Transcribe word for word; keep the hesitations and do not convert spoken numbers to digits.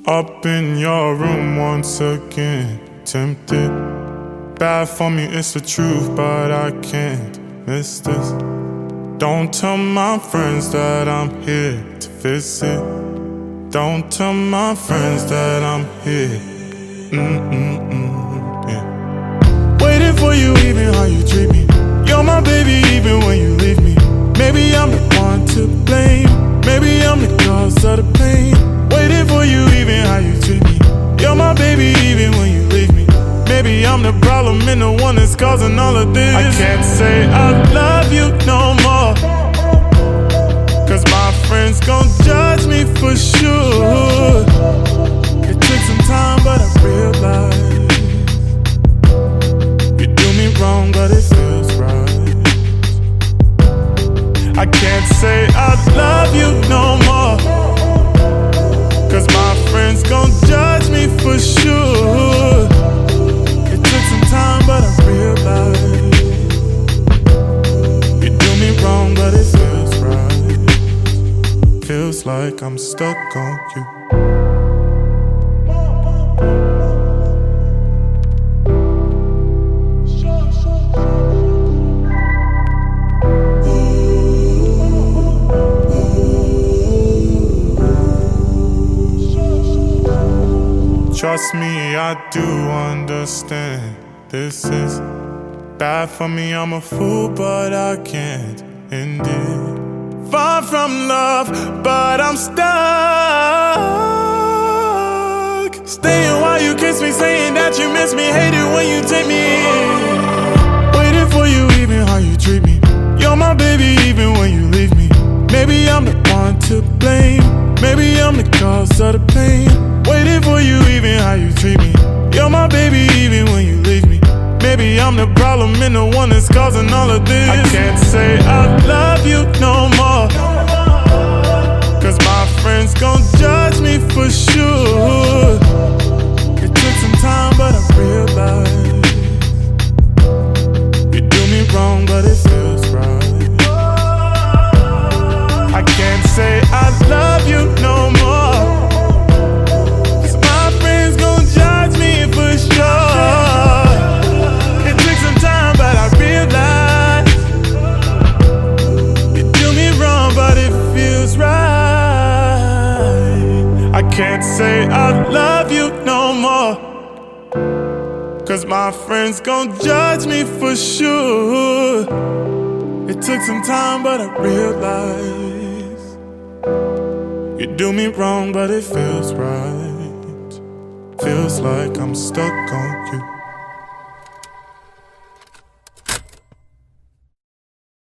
Up in your room once again, tempted. Bad for me, it's the truth, but I can't miss this. Don't tell my friends that I'm here to visit. Don't tell my friends that I'm here. Mm-mm-mm, yeah. Waiting for you, even how you treat me. You're my baby, even when you leave me. Maybe I'm the one to blame. Maybe I'm the cause of the pain. Waiting for you, even how you treat me. You're my baby, even when you leave me. Maybe I'm the problem and the one that's causing all of this. I can't say I love you no more, cause my friends gon' judge me for sure. It took some time, but I realized you do me wrong, but it feels right. I can't say I love you no more, cause my friends gon' judge me for sure. It took some time, but I realized you do me wrong, but it feels right. Feels like I'm stuck on you. Trust me, I do understand. This is bad for me, I'm a fool, but I can't end it. Far from love, but I'm stuck. Staying while you kiss me, saying that you miss me. Hate it when you take me in. Waiting for you, even how you treat me. You're my baby, even when you leave me. Maybe I'm the one to blame. Maybe I'm the cause of the pain. Waiting for you, even how you treat me. You're my baby, even when you leave me. Maybe I'm the problem and the one that's causing all of this. I can't say I love you no more, cause my friends gon' judge me for sure. It took some time, but I realized you do me wrong, but it feels right. I can't say I love you no more, can't say I love you no more, cause my friends gon' judge me for sure. It took some time, but I realized you do me wrong, but it feels right. Feels like I'm stuck on you.